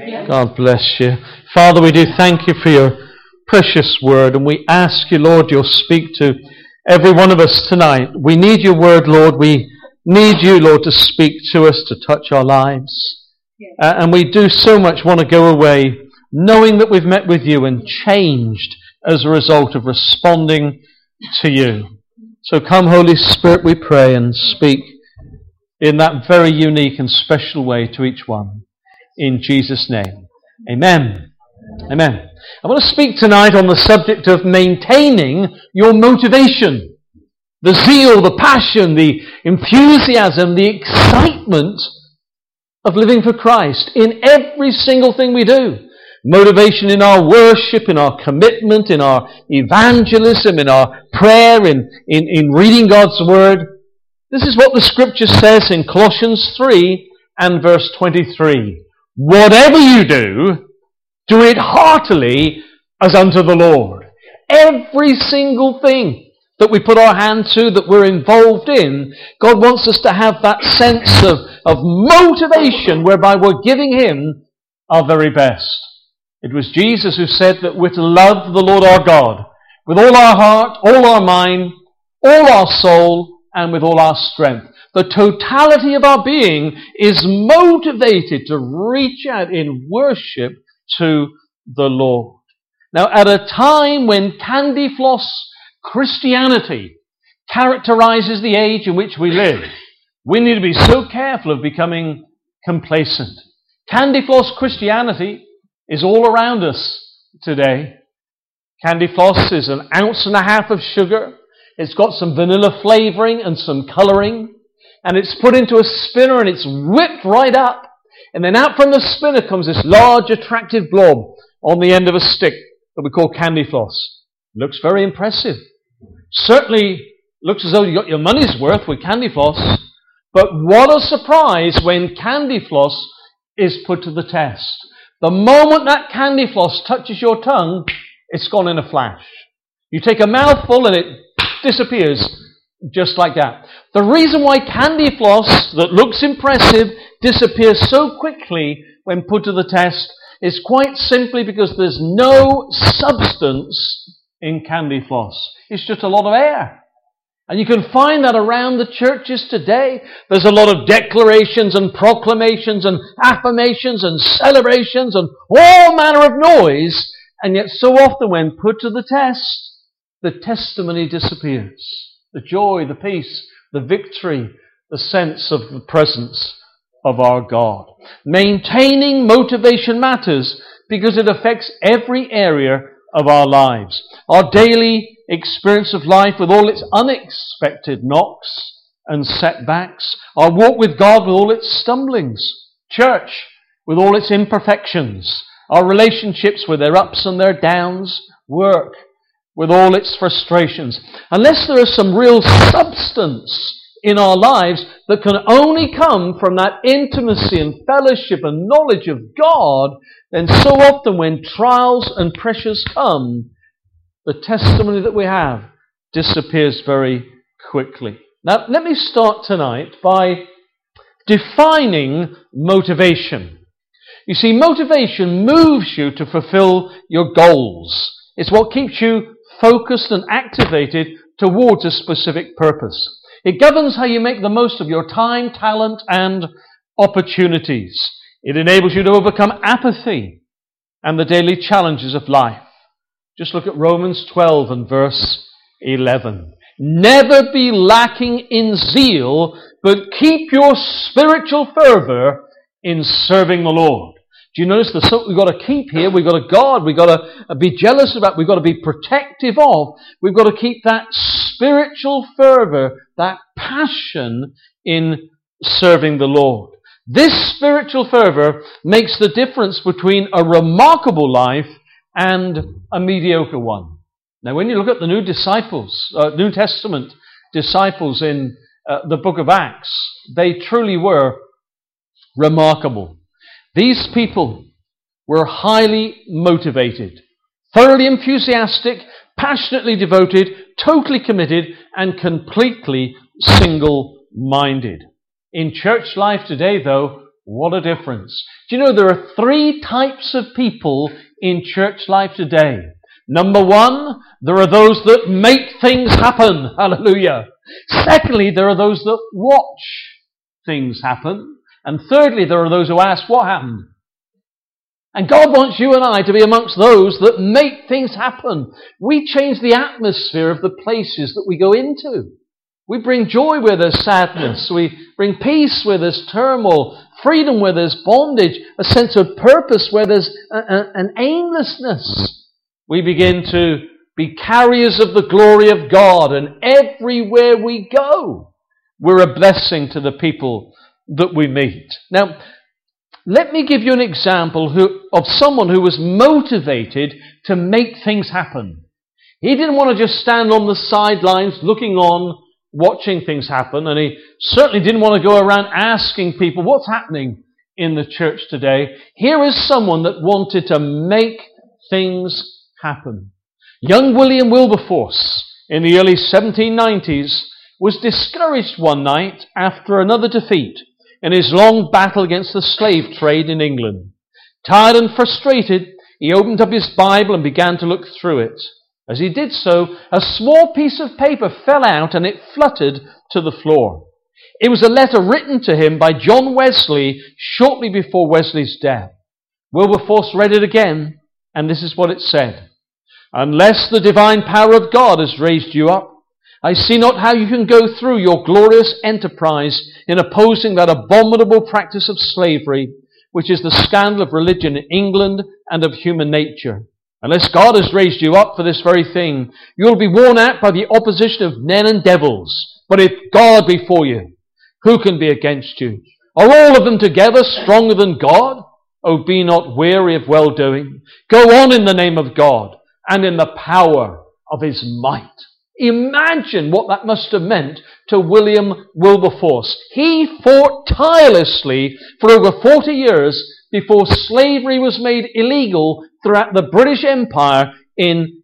God bless you. Father, we do thank you for your precious word, and we ask you, Lord, you'll speak to every one of us tonight. We need your word, Lord. We need you, Lord, to speak to us, to touch our lives. And we do so much want to go away knowing that we've met with you and changed as a result of responding to you. So come, Holy Spirit, we pray, and speak in that very unique and special way to each one. In Jesus' name. Amen. Amen. I want to speak tonight on the subject of maintaining your motivation. The zeal, the passion, the enthusiasm, the excitement of living for Christ in every single thing we do. Motivation in our worship, in our commitment, in our evangelism, in our prayer, in reading God's Word. This is what the Scripture says in Colossians 3 and verse 23. Whatever you do, do it heartily as unto the Lord. Every single thing that we put our hand to, that we're involved in, God wants us to have that sense of motivation whereby we're giving Him our very best. It was Jesus who said that we're to love the Lord our God with all our heart, all our mind, all our soul, and with all our strength. The totality of our being is motivated to reach out in worship to the Lord. Now, at a time when candy floss Christianity characterizes the age in which we live, we need to be so careful of becoming complacent. Candy floss Christianity is all around us today. Candy floss is 1.5 ounces of sugar. It's got some vanilla flavoring and some colouring. And it's put into a spinner and it's whipped right up. And then out from the spinner comes this large, attractive blob on the end of a stick that we call candy floss. Looks very impressive. Certainly looks as though you got your money's worth with candy floss. But what a surprise when candy floss is put to the test. The moment that candy floss touches your tongue, it's gone in a flash. You take a mouthful and it disappears just like that. The reason why candy floss that looks impressive disappears so quickly when put to the test is quite simply because there's no substance in candy floss. It's just a lot of air. And you can find that around the churches today. There's a lot of declarations and proclamations and affirmations and celebrations and all manner of noise. And yet so often when put to the test, the testimony disappears. The joy, the peace, the victory, the sense of the presence of our God. Maintaining motivation matters because it affects every area of our lives. Our daily experience of life with all its unexpected knocks and setbacks. Our walk with God with all its stumblings. Church with all its imperfections. Our relationships with their ups and their downs. Work with all its frustrations. Unless there is some real substance in our lives that can only come from that intimacy and fellowship and knowledge of God, then so often when trials and pressures come, the testimony that we have disappears very quickly. Now, let me start tonight by defining motivation. You see, motivation moves you to fulfill your goals. It's what keeps you focused and activated towards a specific purpose. It governs how you make the most of your time, talent, and opportunities. It enables you to overcome apathy and the daily challenges of life. Just look at Romans 12 and verse 11. Never be lacking in zeal, but keep your spiritual fervor in serving the Lord. Do you notice there's something we've got to keep here? We've got to guard. We've got to be jealous about. We've got to be protective of. We've got to keep that spiritual fervor, that passion in serving the Lord. This spiritual fervor makes the difference between a remarkable life and a mediocre one. Now, when you look at the New Testament disciples in the book of Acts, they truly were remarkable. These people were highly motivated, thoroughly enthusiastic, passionately devoted, totally committed, and completely single-minded. In church life today, though, What a difference. Do you know there are three types of people in church life today? Number one, there are those that make things happen. Hallelujah. Secondly, there are those that watch things happen. And thirdly, there are those who ask, what happened? And God wants you and I to be amongst those that make things happen. We change the atmosphere of the places that we go into. We bring joy where there's sadness. We bring peace where there's turmoil, freedom where there's bondage, a sense of purpose where there's an aimlessness. We begin to be carriers of the glory of God, and everywhere we go, we're a blessing to the people that we meet. Now, let me give you an example of someone who was motivated to make things happen. He didn't want to just stand on the sidelines looking on, watching things happen, and he certainly didn't want to go around asking people what's happening in the church today. Here is someone that wanted to make things happen. Young William Wilberforce in the early 1790s was discouraged one night after another defeat in his long battle against the slave trade in England. Tired and frustrated, he opened up his Bible and began to look through it. As he did so, a small piece of paper fell out and it fluttered to the floor. It was a letter written to him by John Wesley shortly before Wesley's death. Wilberforce read it again, and this is what it said. Unless the divine power of God has raised you up, I see not how you can go through your glorious enterprise in opposing that abominable practice of slavery, which is the scandal of religion in England and of human nature. Unless God has raised you up for this very thing, you'll be worn out by the opposition of men and devils. But if God be for you, who can be against you? Are all of them together stronger than God? Oh, be not weary of well-doing. Go on in the name of God and in the power of his might. Imagine what that must have meant to William Wilberforce. He fought tirelessly for over 40 years before slavery was made illegal throughout the British Empire in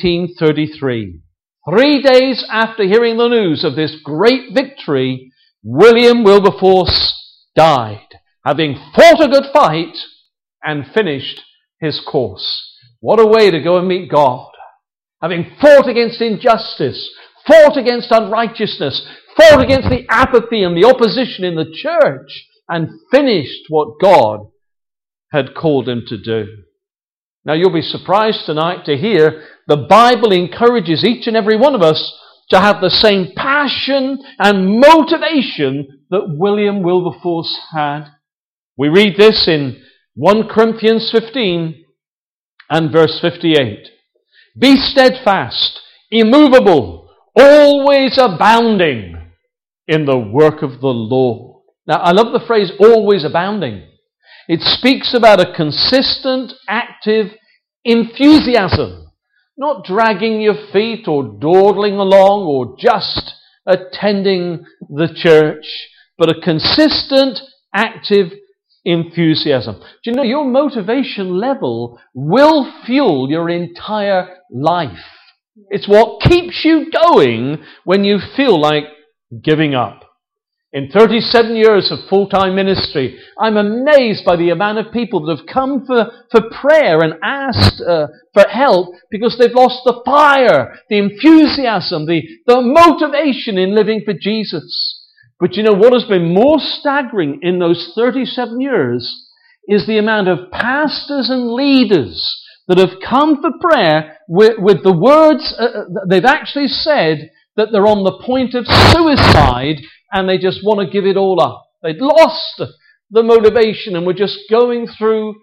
1833. 3 days after hearing the news of this great victory, William Wilberforce died, having fought a good fight and finished his course. What a way to go and meet God. Having fought against injustice, fought against unrighteousness, fought against the apathy and the opposition in the church, and finished what God had called him to do. Now you'll be surprised tonight to hear the Bible encourages each and every one of us to have the same passion and motivation that William Wilberforce had. We read this in 1 Corinthians 15 and verse 58. Be steadfast, immovable, always abounding in the work of the Lord. Now, I love the phrase always abounding. It speaks about a consistent, active enthusiasm, not dragging your feet or dawdling along or just attending the church, but a consistent, active enthusiasm. Do you know your motivation level will fuel your entire life? It's what keeps you going when you feel like giving up. In 37 years of full-time ministry, I'm amazed by the amount of people that have come for prayer and asked for help because they've lost the fire, the enthusiasm, the motivation in living for Jesus. But you know what has been more staggering in those 37 years is the amount of pastors and leaders that have come for prayer with the words, they've actually said that they're on the point of suicide and they just want to give it all up. They'd lost the motivation and were just going through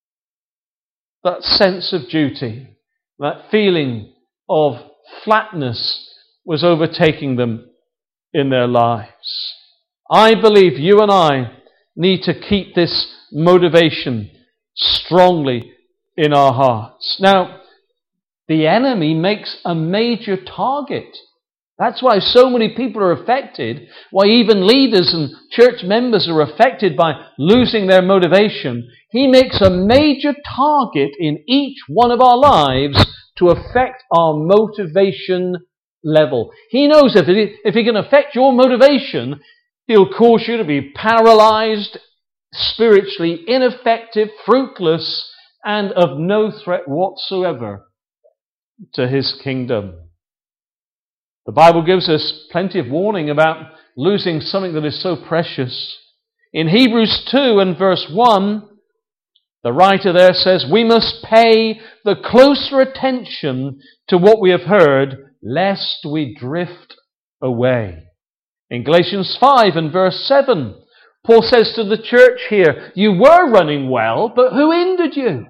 that sense of duty. That feeling of flatness was overtaking them in their lives. I believe you and I need to keep this motivation strongly in our hearts. Now, the enemy makes a major target. That's why so many people are affected, why even leaders and church members are affected by losing their motivation. He makes a major target in each one of our lives to affect our motivation level. He knows if he can affect your motivation, he'll cause you to be paralyzed spiritually ineffective, fruitless, and of no threat whatsoever to his kingdom. The Bible gives us plenty of warning about losing something that is so precious. In Hebrews 2 and verse 1, the writer there says, we must pay the closer attention to what we have heard, lest we drift away. In Galatians 5 and verse 7, Paul says to the church here, you were running well, but who hindered you?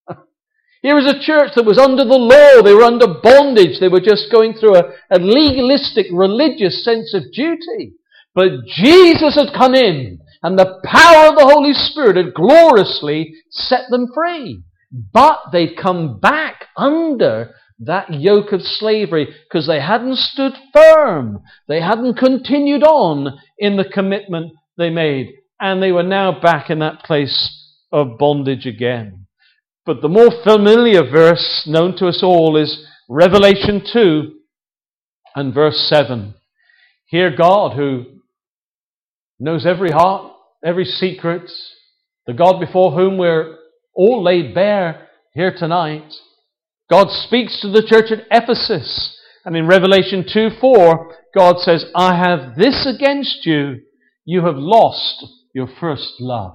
Here is a church that was under the law. They were under bondage. They were just going through a legalistic, religious sense of duty. But Jesus had come in, and the power of the Holy Spirit had gloriously set them free. But they'd come back under that yoke of slavery because they hadn't stood firm. They hadn't continued on in the commitment they made. And they were now back in that place of bondage again. But the more familiar verse known to us all is Revelation 2 and verse 7. Here God, who knows every heart, every secret, the God before whom we're all laid bare here tonight, God speaks to the church at Ephesus. And in Revelation 2:4, God says, I have this against you. You have lost your first love.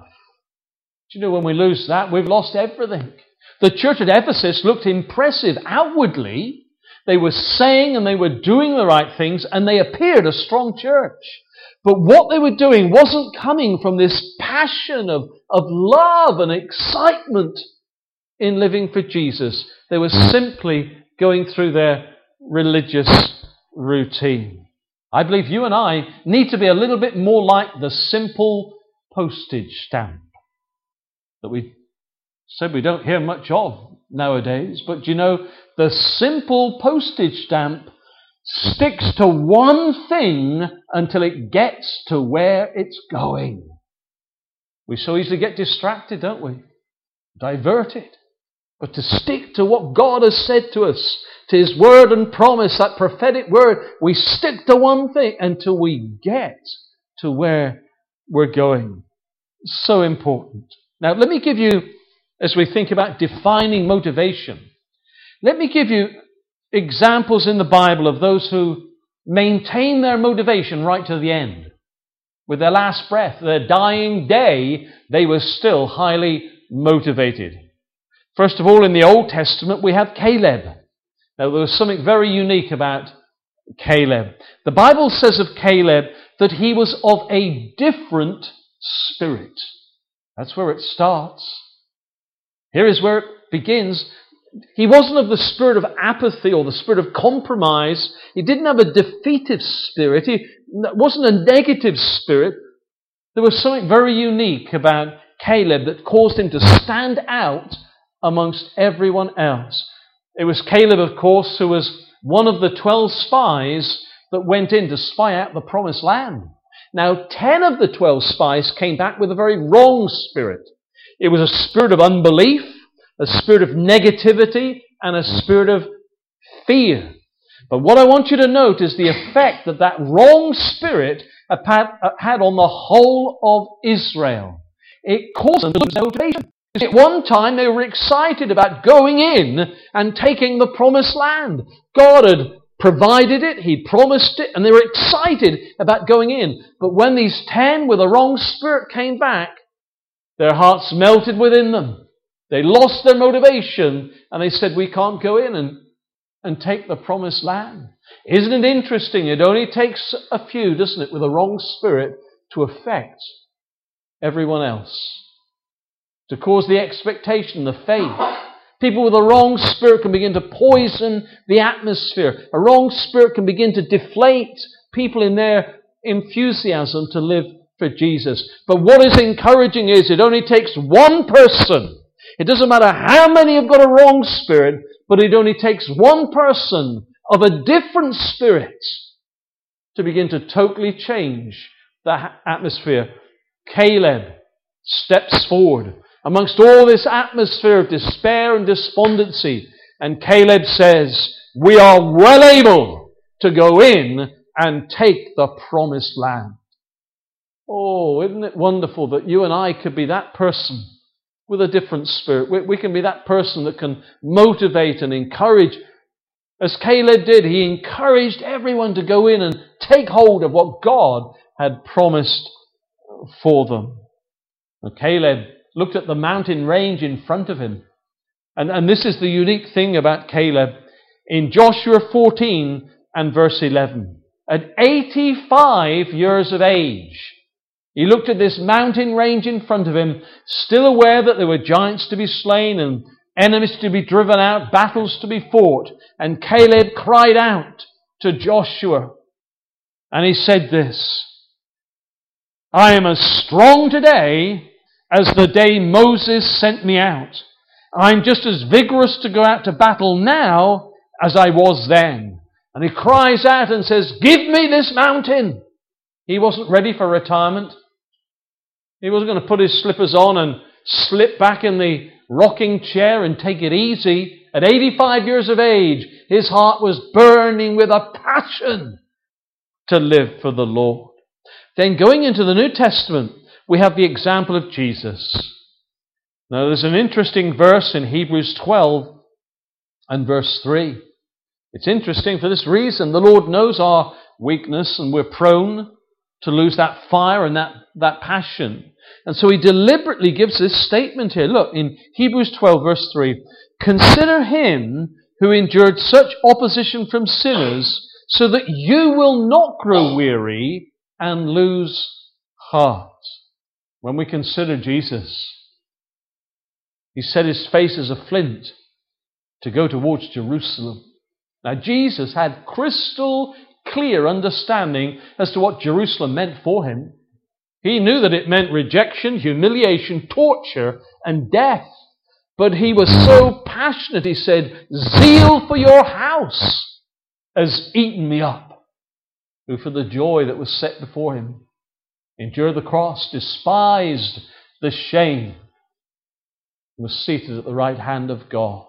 Do you know, when we lose that, we've lost everything. The church at Ephesus looked impressive outwardly. They were saying and they were doing the right things, and they appeared a strong church. But what they were doing wasn't coming from this passion of love and excitement in living for Jesus. They were simply going through their religious routine. I believe you and I need to be a little bit more like the simple postage stamp that we said we don't hear much of nowadays. But you know, the simple postage stamp sticks to one thing until it gets to where it's going. We so easily get distracted, don't we? Diverted. But to stick to what God has said to us, to His word and promise, that prophetic word, we stick to one thing until we get to where we're going. So important. Now, let me give you, as we think about defining motivation, let me give you examples in the Bible of those who maintain their motivation right to the end. With their last breath, their dying day, they were still highly motivated. First of all, in the Old Testament, we have Caleb. Now, there was something very unique about Caleb. The Bible says of Caleb that he was of a different spirit. That's where it starts. Here is where it begins. He wasn't of the spirit of apathy or the spirit of compromise. He didn't have a defeative spirit. It wasn't a negative spirit. There was something very unique about Caleb that caused him to stand out amongst everyone else. It was Caleb, of course, who was one of the 12 spies that went in to spy out the promised land. Now, 10 of the 12 spies came back with a very wrong spirit. It was a spirit of unbelief, a spirit of negativity, and a spirit of fear. But what I want you to note is the effect that that wrong spirit had on the whole of Israel. It caused them to lose their motivation. At one time they were excited about going in and taking the promised land. God had provided it, He promised it, and they were excited about going in. But when these 10 with a wrong spirit came back, their hearts melted within them. They lost their motivation, and they said, we can't go in and take the promised land. Isn't it interesting? It only takes a few, doesn't it, with a wrong spirit to affect everyone else, to cause the expectation, the faith. People with a wrong spirit can begin to poison the atmosphere. A wrong spirit can begin to deflate people in their enthusiasm to live for Jesus. But what is encouraging is it only takes one person. It doesn't matter how many have got a wrong spirit, but it only takes one person of a different spirit to begin to totally change the atmosphere. Caleb steps forward amongst all this atmosphere of despair and despondency. And Caleb says, we are well able to go in and take the promised land. Oh, isn't it wonderful that you and I could be that person with a different spirit? We can be that person that can motivate and encourage. As Caleb did, he encouraged everyone to go in and take hold of what God had promised for them. And Caleb looked at the mountain range in front of him. And this is the unique thing about Caleb. In Joshua 14 and verse 11, at 85 years of age, he looked at this mountain range in front of him, still aware that there were giants to be slain and enemies to be driven out, battles to be fought. And Caleb cried out to Joshua, and he said this, I am as strong today as the day Moses sent me out. I'm just as vigorous to go out to battle now as I was then. And he cries out and says, give me this mountain. He wasn't ready for retirement. He wasn't going to put his slippers on and slip back in the rocking chair and take it easy. At 85 years of age, his heart was burning with a passion to live for the Lord. Then going into the New Testament, we have the example of Jesus. Now there's an interesting verse in Hebrews 12 and verse 3. It's interesting for this reason. The Lord knows our weakness and we're prone to lose that fire and that passion. And so he deliberately gives this statement here. Look, in Hebrews 12 verse 3, consider him who endured such opposition from sinners so that you will not grow weary and lose heart. When we consider Jesus, he set his face as a flint to go towards Jerusalem. Now Jesus had crystal clear understanding as to what Jerusalem meant for him. He knew that it meant rejection, humiliation, torture, and death. But he was so passionate, he said, zeal for your house has eaten me up. Who for the joy that was set before him endured the cross, despised the shame, and was seated at the right hand of God.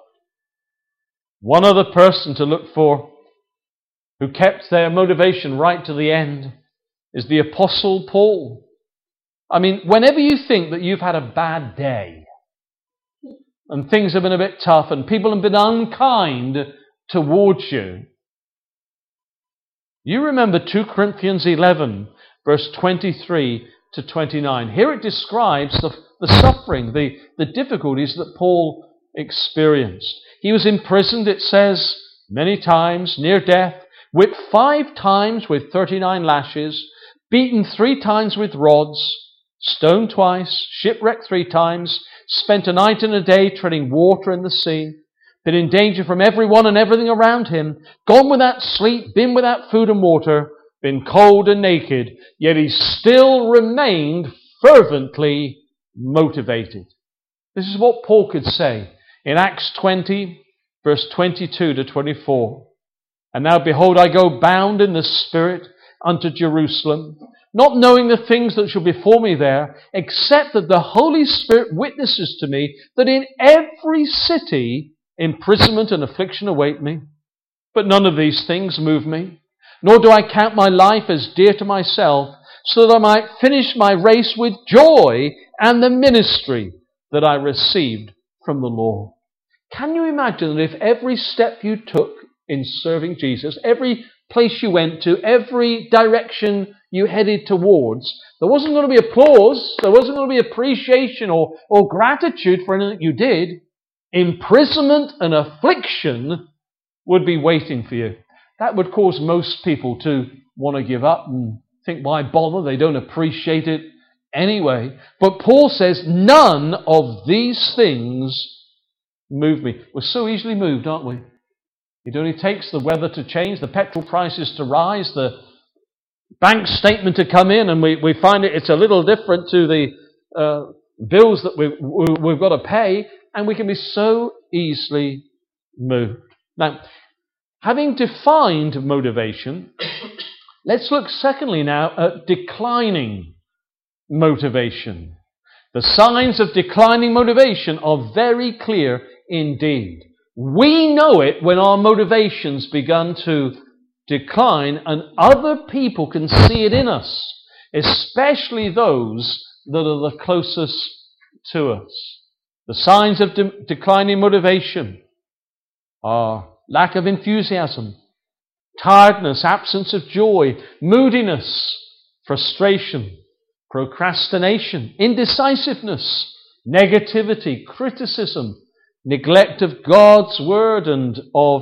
One other person to look for who kept their motivation right to the end is the Apostle Paul. I mean, whenever you think that you've had a bad day and things have been a bit tough and people have been unkind towards you, you remember 2 Corinthians 11, verse 23 to 29. Here it describes the suffering, the difficulties that Paul experienced. He was imprisoned, it says, many times, near death, whipped 5 times with 39 lashes, beaten 3 times with rods, stoned twice, shipwrecked 3 times, spent a night and a day treading water in the sea, been in danger from everyone and everything around him, gone without sleep, been without food and water, been cold and naked, yet he still remained fervently motivated. This is what Paul could say in Acts 20, verse 22 to 24. And now behold, I go bound in the Spirit unto Jerusalem, not knowing the things that shall befall me there, except that the Holy Spirit witnesses to me that in every city imprisonment and affliction await me. But none of these things move me, nor do I count my life as dear to myself, so that I might finish my race with joy and the ministry that I received from the Lord. Can you imagine that if every step you took in serving Jesus, every place you went to, every direction you headed towards, there wasn't going to be applause, there wasn't going to be appreciation or gratitude for anything you did. Imprisonment and affliction would be waiting for you. That would cause most people to want to give up and think, why bother? They don't appreciate it anyway. But Paul says, none of these things move me. We're so easily moved, aren't we? It only takes the weather to change, the petrol prices to rise, the bank statement to come in, and we find it's a little different to the bills that we've got to pay, and we can be so easily moved. Now, having defined motivation, let's look secondly now at declining motivation. The signs of declining motivation are very clear indeed. We know it when our motivations begun to decline and other people can see it in us. especially those that are the closest to us. The signs of declining motivation are lack of enthusiasm, tiredness, absence of joy, moodiness, frustration, procrastination, indecisiveness, negativity, criticism, neglect of God's word and of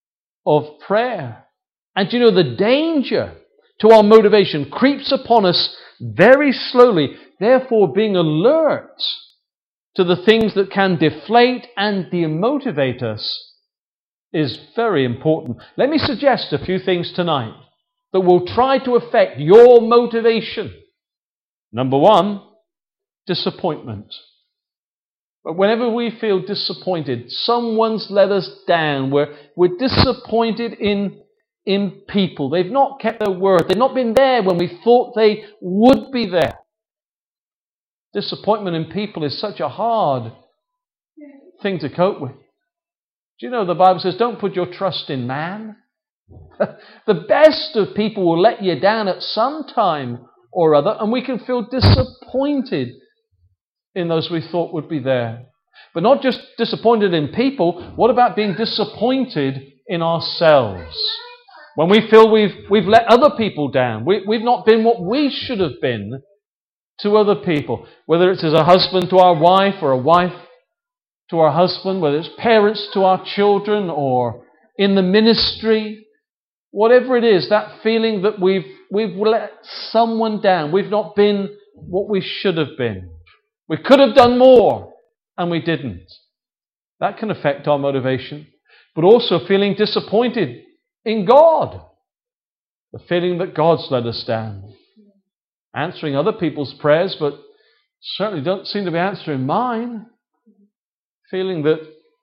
prayer. And you know, the danger to our motivation creeps upon us very slowly. Therefore, being alert to the things that can deflate and demotivate us is very important. Let me suggest a few things tonight that will try to affect your motivation. Number one, disappointment. But whenever we feel disappointed, someone's let us down, we're disappointed in people. They've not kept their word. They've not been there when we thought they would be there. Disappointment in people is such a hard thing to cope with. Do you know the Bible says, don't put your trust in man? The best of people will let you down at some time or other, and we can feel disappointed in those we thought would be there. But not just disappointed in people, what about being disappointed in ourselves? When we feel we've let other people down, we've not been what we should have been to other people, whether it's as a husband to our wife or a wife to our husband, whether it's parents to our children or in the ministry, whatever it is, that feeling that we've let someone down, we've not been what we should have been. We could have done more and we didn't. That can affect our motivation, but also feeling disappointed in God. The feeling that God's let us down. Answering other people's prayers, but certainly don't seem to be answering mine. Feeling that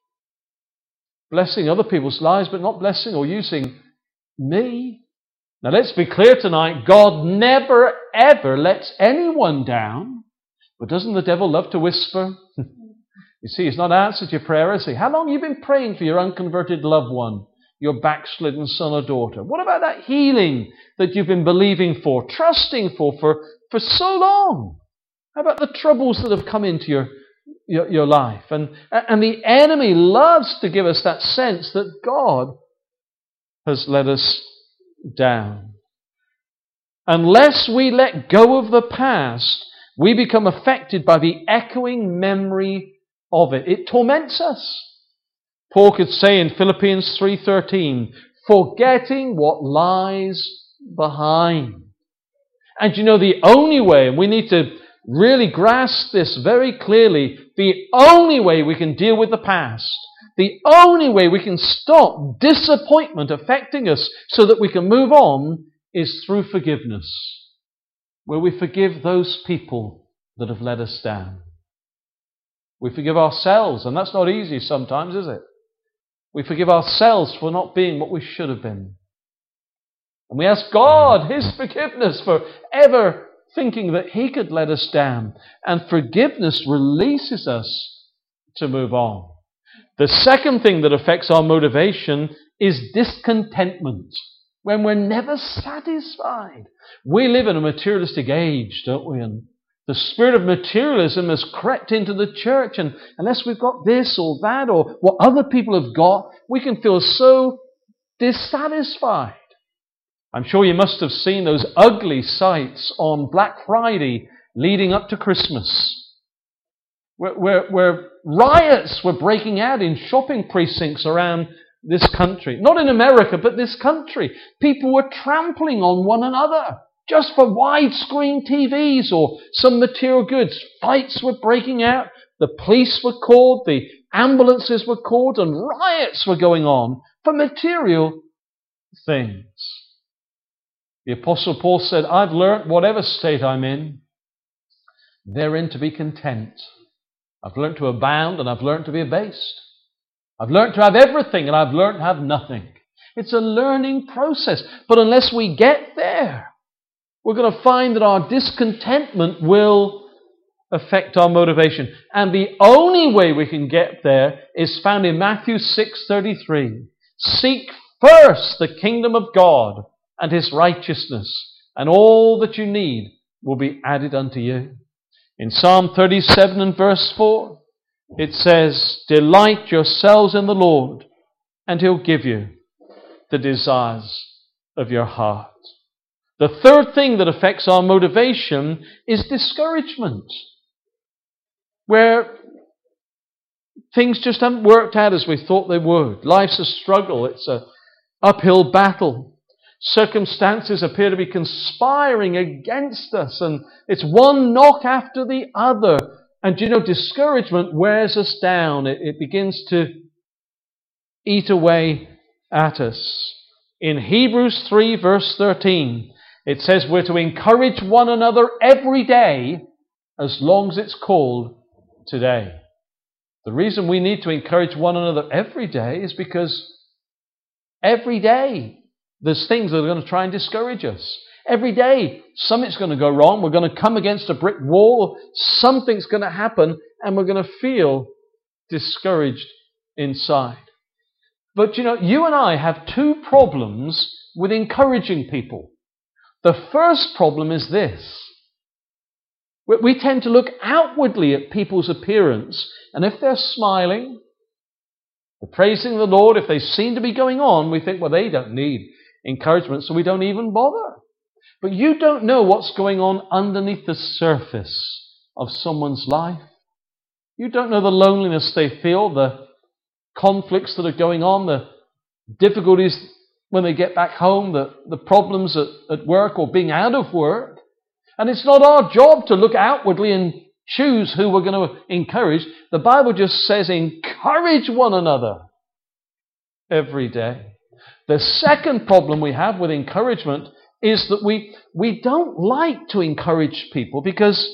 blessing other people's lives, but not blessing or using me. Now let's be clear tonight, God never ever lets anyone down. But doesn't the devil love to whisper? You see, he's not answered your prayer, has he? How long have you been praying for your unconverted loved one, your backslidden son or daughter? What about that healing that you've been believing for, trusting for so long? How about the troubles that have come into your life? And the enemy loves to give us that sense that God has let us down. Unless we let go of the past, we become affected by the echoing memory of it. It torments us. Paul could say in Philippians 3:13, forgetting what lies behind. And you know, the only way, and we need to really grasp this very clearly, the only way we can deal with the past, the only way we can stop disappointment affecting us so that we can move on is through forgiveness, where we forgive those people that have let us down. We forgive ourselves, and that's not easy sometimes, is it? We forgive ourselves for not being what we should have been. And we ask God His forgiveness for ever thinking that He could let us down. And forgiveness releases us to move on. The second thing that affects our motivation is discontentment, when we're never satisfied. We live in a materialistic age, don't we? And the spirit of materialism has crept into the church, and unless we've got this or that or what other people have got, we can feel so dissatisfied. I'm sure you must have seen those ugly sights on Black Friday leading up to Christmas, where riots were breaking out in shopping precincts around this country. Not in America, but this country. People were trampling on one another just for widescreen TVs or some material goods. Fights were breaking out. The police were called. The ambulances were called. And riots were going on for material things. The Apostle Paul said, I've learnt, whatever state I'm in, therein to be content. I've learnt to abound and I've learnt to be abased. I've learnt to have everything and I've learnt to have nothing. It's a learning process. But unless we get there, we're going to find that our discontentment will affect our motivation. And the only way we can get there is found in Matthew 6:33. Seek first the kingdom of God and His righteousness, and all that you need will be added unto you. In Psalm 37 and verse 4, it says, delight yourselves in the Lord, and He'll give you the desires of your heart. The third thing that affects our motivation is discouragement, where things just haven't worked out as we thought they would. Life's a struggle. It's an uphill battle. Circumstances appear to be conspiring against us, and it's one knock after the other. And discouragement wears us down. It begins to eat away at us. In Hebrews 3 verse 13, it says we're to encourage one another every day as long as it's called today. The reason we need to encourage one another every day is because every day there's things that are going to try and discourage us. Every day something's going to go wrong. We're going to come against a brick wall. Something's going to happen and we're going to feel discouraged inside. But you and I have two problems with encouraging people. The first problem is this. We tend to look outwardly at people's appearance, and if they're smiling, they're praising the Lord, if they seem to be going on, we think, well, they don't need encouragement, so we don't even bother. But you don't know what's going on underneath the surface of someone's life. You don't know the loneliness they feel, the conflicts that are going on, the difficulties when they get back home, the problems at work or being out of work. And it's not our job to look outwardly and choose who we're going to encourage. The Bible just says encourage one another every day. The second problem we have with encouragement is that we don't like to encourage people because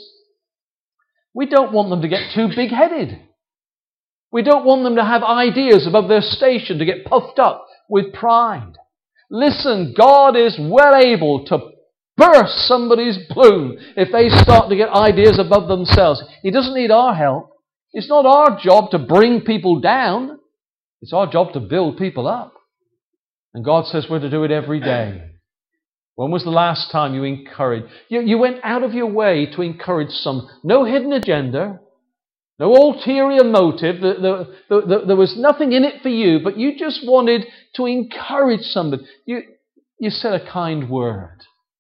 we don't want them to get too big-headed. We don't want them to have ideas above their station, to get puffed up with pride. Listen, God is well able to burst somebody's balloon if they start to get ideas above themselves. He doesn't need our help. It's not our job to bring people down. It's our job to build people up. And God says we're to do it every day. When was the last time you encouraged? You went out of your way to encourage no hidden agenda, no ulterior motive. There was nothing in it for you, but you just wanted to encourage somebody. You said a kind word.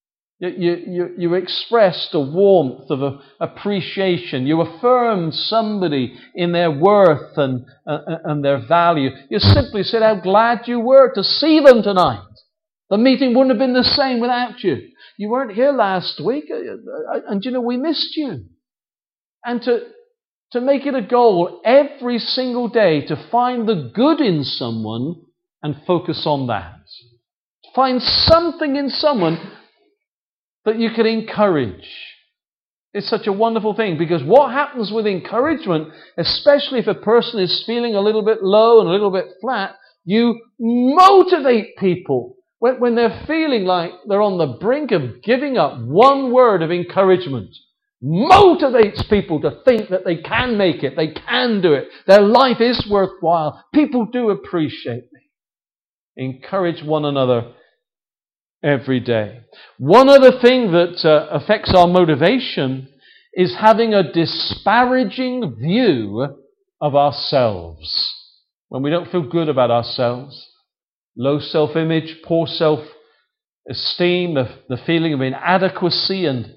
You expressed a warmth of appreciation. You affirmed somebody in their worth and their value. You simply said how glad you were to see them tonight. The meeting wouldn't have been the same without you. You weren't here last week, and we missed you. And to make it a goal every single day to find the good in someone and focus on that. Find something in someone that you can encourage. It's such a wonderful thing, because what happens with encouragement, especially if a person is feeling a little bit low and a little bit flat, you motivate people. When they're feeling like they're on the brink of giving up, one word of encouragement motivates people to think that they can make it, they can do it, their life is worthwhile. People do appreciate me. Encourage one another every day. One other thing that affects our motivation is having a disparaging view of ourselves. When we don't feel good about ourselves, low self-image, poor self-esteem, the feeling of inadequacy and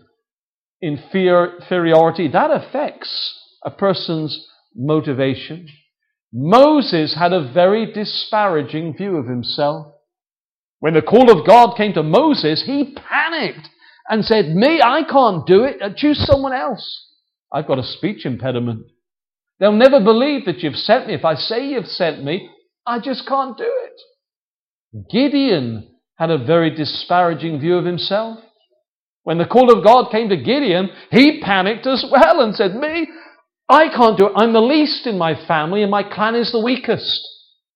inferiority, that affects a person's motivation. Moses had a very disparaging view of himself. When the call of God came to Moses, he panicked and said, "Me, I can't do it. Choose someone else. I've got a speech impediment. They'll never believe that you've sent me. If I say you've sent me, I just can't do it." Gideon had a very disparaging view of himself. When the call of God came to Gideon, he panicked as well and said, "Me, I can't do it. I'm the least in my family and my clan is the weakest.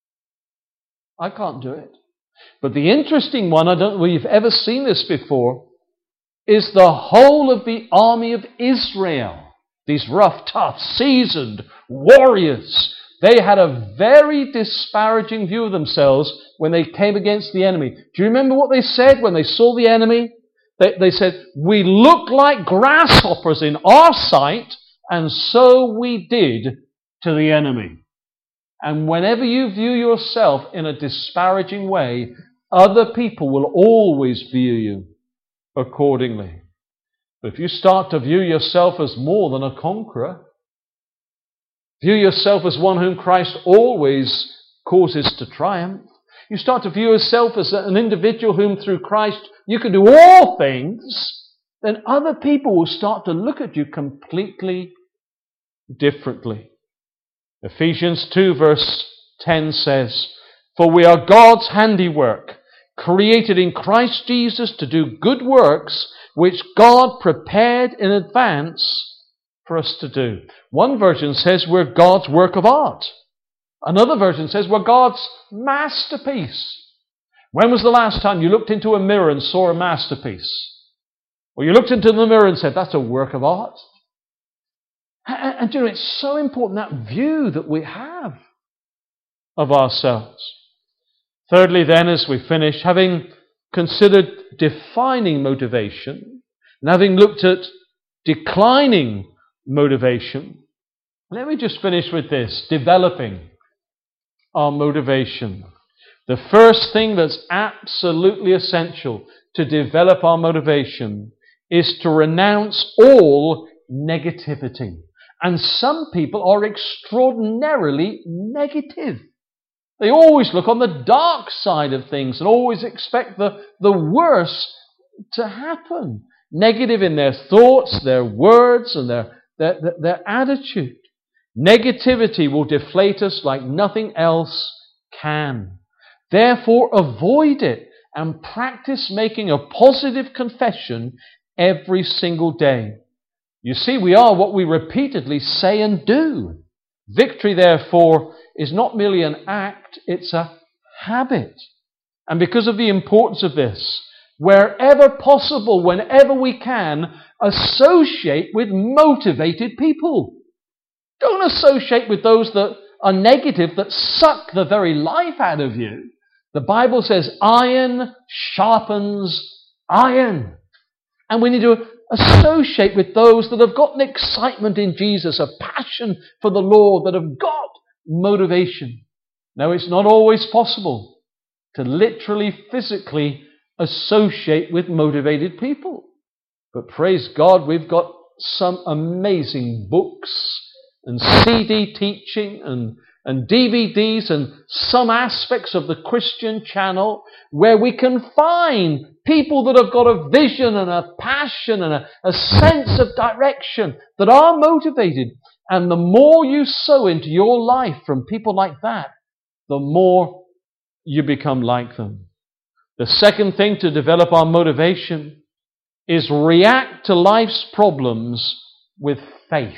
I can't do it." But the interesting one, I don't know if you've ever seen this before, is the whole of the army of Israel. These rough, tough, seasoned warriors. They had a very disparaging view of themselves when they came against the enemy. Do you remember what they said when they saw the enemy? They said, we look like grasshoppers in our sight, and so we did to the enemy. And whenever you view yourself in a disparaging way, other people will always view you accordingly. But if you start to view yourself as more than a conqueror, view yourself as one whom Christ always causes to triumph, you start to view yourself as an individual whom through Christ you can do all things, then other people will start to look at you completely differently. Ephesians 2 verse 10 says, "For we are God's handiwork, created in Christ Jesus to do good works, which God prepared in advance for us to do." One version says we're God's work of art. Another version says we're God's masterpiece. When was the last time you looked into a mirror and saw a masterpiece? Or you looked into the mirror and said, that's a work of art? And you know, it's so important, that view that we have of ourselves. Thirdly then, as we finish, having considered defining motivation, and having looked at declining motivation, let me just finish with this: developing our motivation. The first thing that's absolutely essential to develop our motivation is to renounce all negativity. And some people are extraordinarily negative. They always look on the dark side of things and always expect the worst to happen. Negative in their thoughts, their words, and their attitude. Negativity will deflate us like nothing else can. Therefore, avoid it and practice making a positive confession every single day. You see, we are what we repeatedly say and do. Victory, therefore, is not merely an act, it's a habit. And because of the importance of this, wherever possible, whenever we can, associate with motivated people. Don't associate with those that are negative, that suck the very life out of you. The Bible says iron sharpens iron. And we need to associate with those that have got an excitement in Jesus, a passion for the Lord, that have got motivation. Now, it's not always possible to literally, physically associate with motivated people. But praise God, we've got some amazing books and CD teaching and DVDs and some aspects of the Christian Channel where we can find people that have got a vision and a passion and a sense of direction, that are motivated. And the more you sow into your life from people like that, the more you become like them. The second thing to develop our motivation is react to life's problems with faith.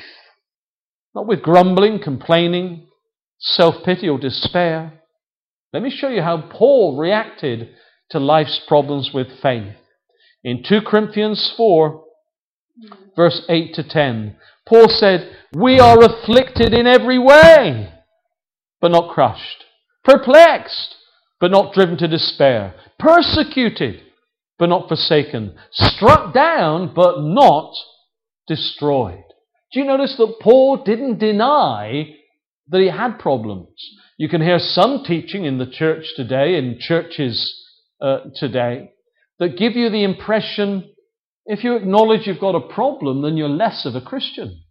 Not with grumbling, complaining, self-pity or despair. Let me show you how Paul reacted to life's problems with faith. In 2 Corinthians 4, verse 8 to 10, Paul said, "We are afflicted in every way, but not crushed. Perplexed, but not driven to despair. Persecuted, but not forsaken. Struck down, but not destroyed." Do you notice that Paul didn't deny that he had problems? You can hear some teaching in the church today, in churches today, that give you the impression, if you acknowledge you've got a problem, then you're less of a Christian.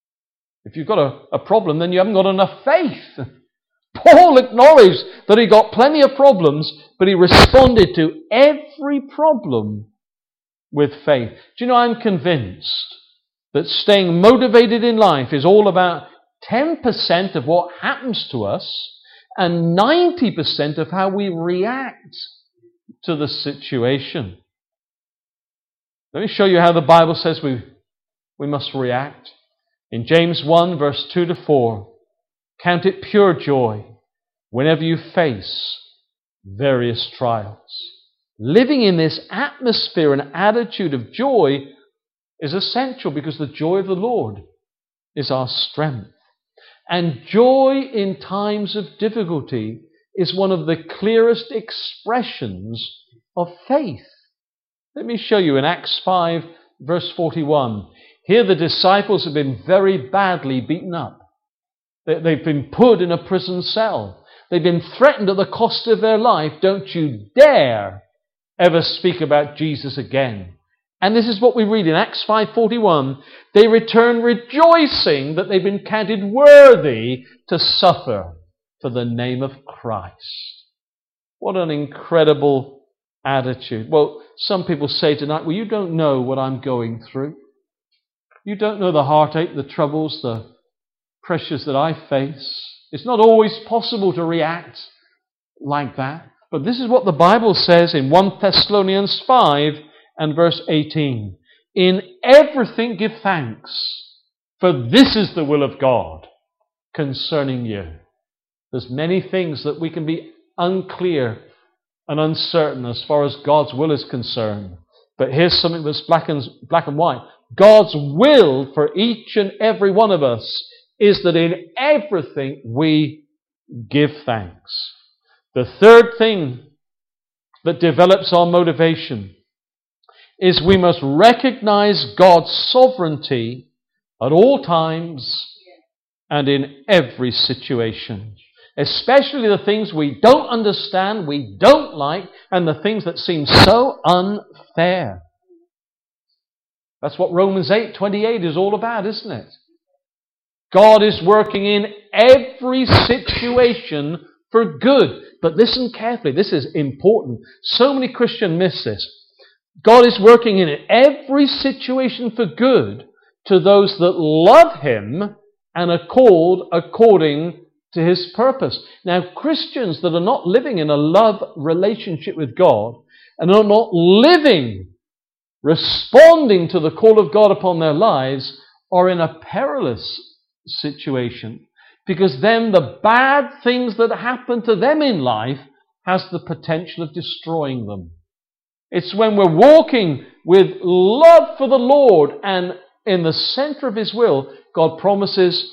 If you've got a problem, then you haven't got enough faith. Paul acknowledged that he got plenty of problems, but he responded to every problem with faith. Do you know, I'm convinced that staying motivated in life is all about 10% of what happens to us and 90% of how we react to the situation. Let me show you how the Bible says we must react. In James 1, verse 2 to 4, count it pure joy whenever you face various trials. Living in this atmosphere and attitude of joy is essential, because the joy of the Lord is our strength. And joy in times of difficulty is one of the clearest expressions of faith. Let me show you in Acts 5, verse 41. Here the disciples have been very badly beaten up. They've been put in a prison cell. They've been threatened at the cost of their life. Don't you dare ever speak about Jesus again. And this is what we read in Acts 5:41. They return rejoicing that they've been counted worthy to suffer for the name of Christ. What an incredible attitude. Well, some people say tonight, well, you don't know what I'm going through. You don't know the heartache, the troubles, the pressures that I face. It's not always possible to react like that. But this is what the Bible says in 1 Thessalonians 5 and verse 18. In everything give thanks, for this is the will of God concerning you. There's many things that we can be unclear and uncertain as far as God's will is concerned. But here's something that's black and white. God's will for each and every one of us is that in everything we give thanks. The third thing that develops our motivation is we must recognize God's sovereignty at all times and in every situation. Especially the things we don't understand, we don't like, and the things that seem so unfair. That's what Romans 8:28 is all about, isn't it? God is working in every situation for good. But listen carefully, this is important. So many Christians miss this. God is working in every situation for good to those that love Him and are called according to His purpose. Now, Christians that are not living in a love relationship with God and are not living, responding to the call of God upon their lives, are in a perilous situation. Because then the bad things that happen to them in life has the potential of destroying them. It's when we're walking with love for the Lord and in the center of His will, God promises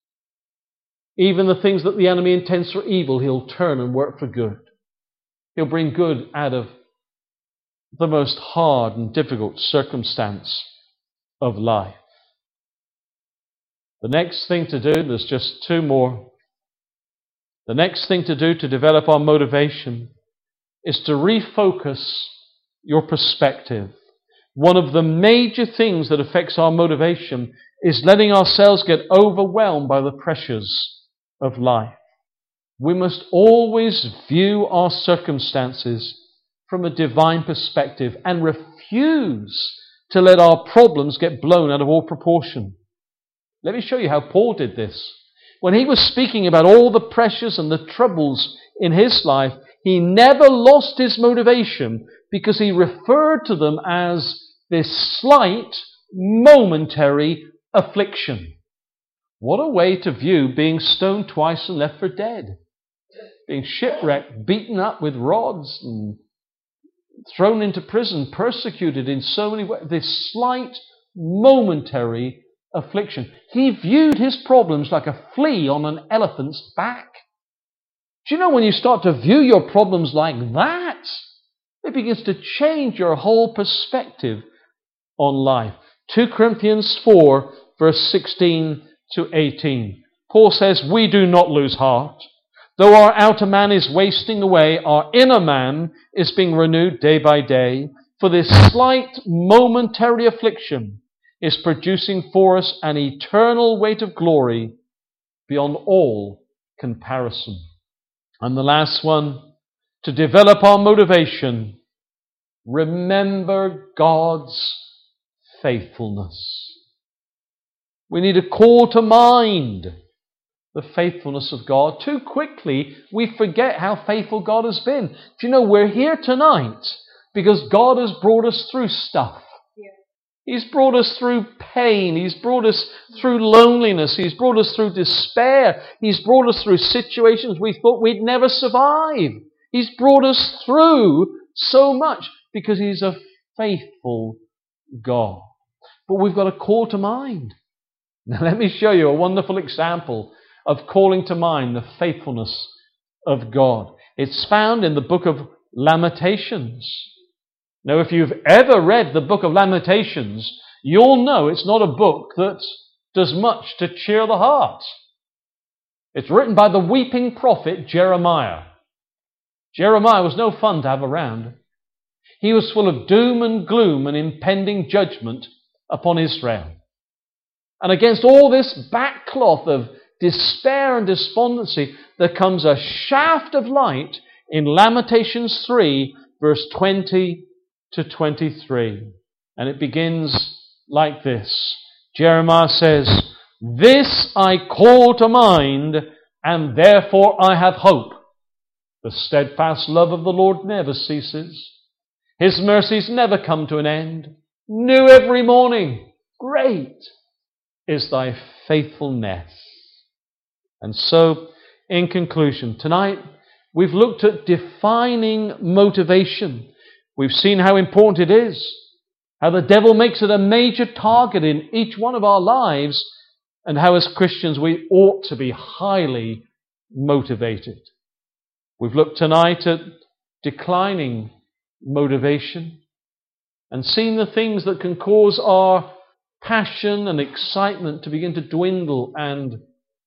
even the things that the enemy intends for evil, He'll turn and work for good. He'll bring good out of the most hard and difficult circumstance of life. The next thing to do, there's just two more. The next thing to do to develop our motivation is to refocus your perspective. One of the major things that affects our motivation is letting ourselves get overwhelmed by the pressures of life. We must always view our circumstances from a divine perspective and refuse to let our problems get blown out of all proportion. Let me show you how Paul did this. When he was speaking about all the pressures and the troubles in his life, he never lost his motivation because he referred to them as this slight, momentary affliction. What a way to view being stoned twice and left for dead. Being shipwrecked, beaten up with rods and thrown into prison, persecuted in so many ways. This slight, momentary affliction. He viewed his problems like a flea on an elephant's back. Do you know when you start to view your problems like that, it begins to change your whole perspective on life. 2 Corinthians 4, verse 16 to 18. Paul says, "We do not lose heart. Though our outer man is wasting away, our inner man is being renewed day by day. For this slight momentary affliction is producing for us an eternal weight of glory beyond all comparison." And the last one, to develop our motivation, remember God's faithfulness. We need to call to mind the faithfulness of God. Too quickly, we forget how faithful God has been. Do you know, we're here tonight because God has brought us through stuff. He's brought us through pain. He's brought us through loneliness. He's brought us through despair. He's brought us through situations we thought we'd never survive. He's brought us through so much because He's a faithful God. But we've got to call to mind. Now let me show you a wonderful example of calling to mind the faithfulness of God. It's found in the book of Lamentations. Now, if you've ever read the book of Lamentations, you'll know it's not a book that does much to cheer the heart. It's written by the weeping prophet Jeremiah. Jeremiah was no fun to have around. He was full of doom and gloom and impending judgment upon Israel. And against all this backcloth of despair and despondency, there comes a shaft of light in Lamentations 3, verse 20 to 23. And it begins like this. Jeremiah says, "This I call to mind, and therefore I have hope. The steadfast love of the Lord never ceases. His mercies never come to an end. New every morning. Great is thy faithfulness." And so, in conclusion, tonight we've looked at defining motivation. We've seen how important it is, how the devil makes it a major target in each one of our lives, and how as Christians we ought to be highly motivated. We've looked tonight at declining motivation and seen the things that can cause our passion and excitement to begin to dwindle and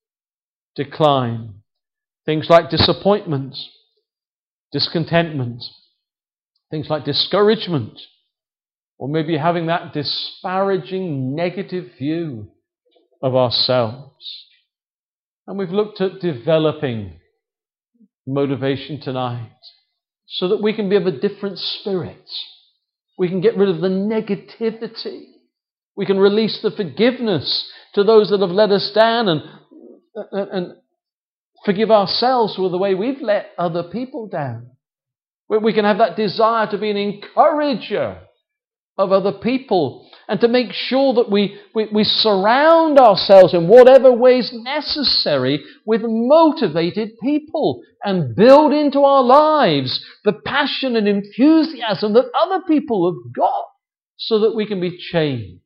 decline. Things like disappointment, discontentment, things like discouragement, or maybe having that disparaging negative view of ourselves. And we've looked at developing motivation tonight so that we can be of a different spirit. We can get rid of the negativity. We can release the forgiveness to those that have let us down and forgive ourselves for the way we've let other people down. We can have that desire to be an encourager of other people and to make sure that we surround ourselves in whatever ways necessary with motivated people and build into our lives the passion and enthusiasm that other people have got so that we can be changed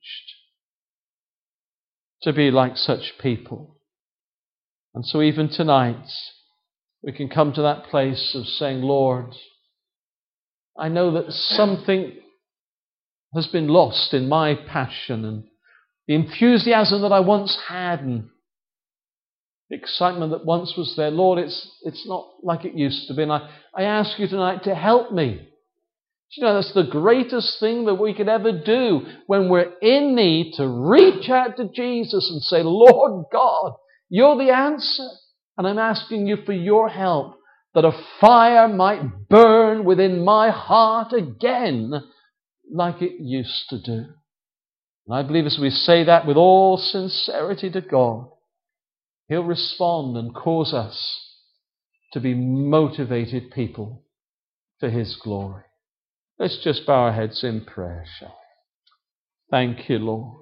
to be like such people. And so even tonight, we can come to that place of saying, "Lord, I know that something has been lost in my passion and the enthusiasm that I once had and the excitement that once was there. Lord, it's not like it used to be. And I ask you tonight to help me." You know, that's the greatest thing that we could ever do when we're in need, to reach out to Jesus and say, "Lord God, you're the answer. And I'm asking you for your help, that a fire might burn within my heart again like it used to do." And I believe as we say that with all sincerity to God, He'll respond and cause us to be motivated people for His glory. Let's just bow our heads in prayer, shall we? Thank you, Lord.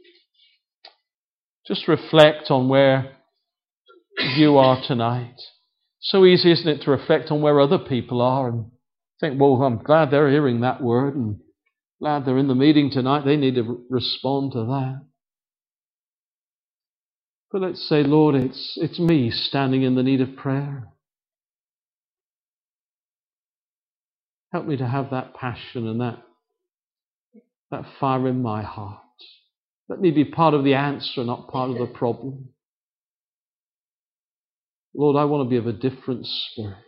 Just reflect on where you are tonight. So easy, isn't it, to reflect on where other people are and think, "Well, I'm glad they're hearing that word and glad they're in the meeting tonight. They need to respond to that." But let's say, "Lord, it's me standing in the need of prayer. Help me to have that passion and that fire in my heart. Let me be part of the answer, not part of the problem. Lord, I want to be of a different spirit."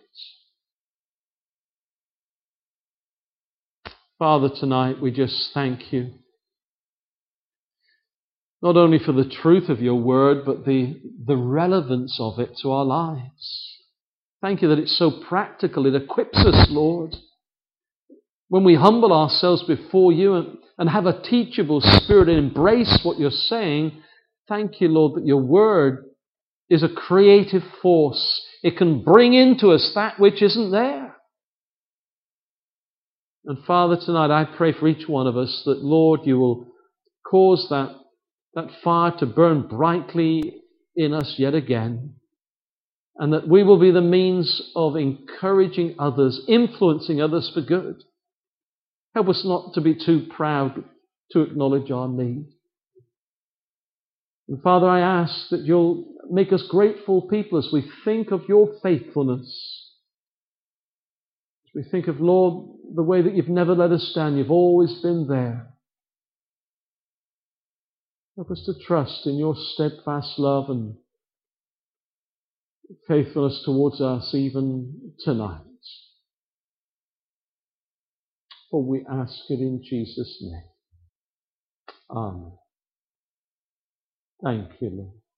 Father, tonight we just thank you, not only for the truth of your word, but the relevance of it to our lives. Thank you that it's so practical. It equips us, Lord. When we humble ourselves before you and have a teachable spirit and embrace what you're saying, thank you, Lord, that your word is a creative force. It can bring into us that which isn't there. And Father, tonight I pray for each one of us that, Lord, you will cause that fire to burn brightly in us yet again, and that we will be the means of encouraging others, influencing others for good. Help us not to be too proud to acknowledge our need. And Father, I ask that you'll make us grateful people as we think of your faithfulness. We think of, Lord, the way that you've never let us down. You've always been there. Help us to trust in your steadfast love and faithfulness towards us even tonight. For we ask it in Jesus' name. Amen. Thank you, Lord.